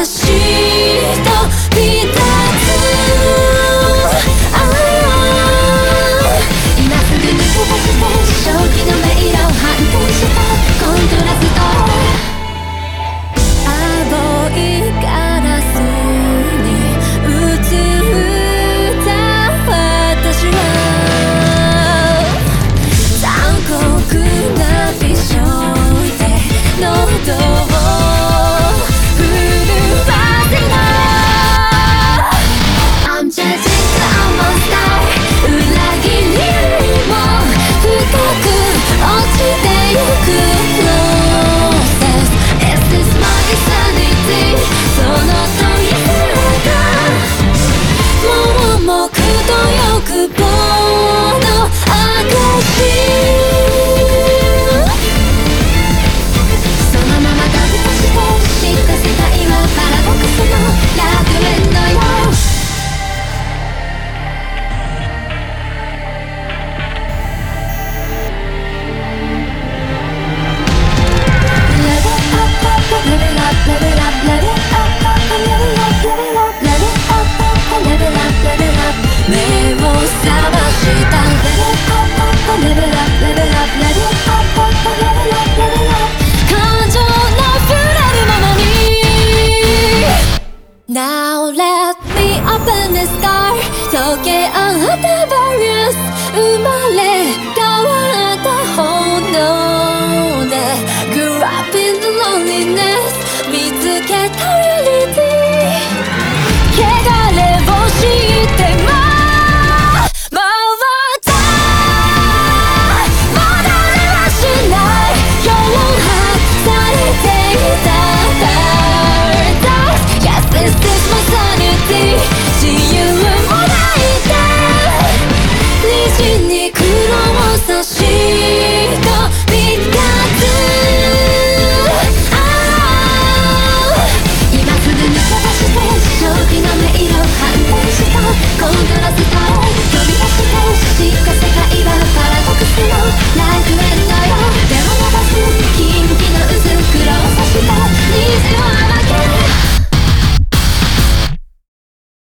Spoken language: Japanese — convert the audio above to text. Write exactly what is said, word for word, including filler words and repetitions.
しとびたつ今すぐ抜け出して正気の迷路を反転したコントラスト青いガラスに映った私は残酷な美少で喉を震わせな I'm just a monster 裏切りも深く落ちてゆく Process Is this my insanity その問いが盲目と欲望の証そのまま飛び出して知った世界はパラドックスの楽園のよう目を覚ましたレベルアップレベルアップレベルアップレベルアップレベルアップレベルアップ感情の触れるままに Now let me open the sky 溶け合ったバリアス生まれ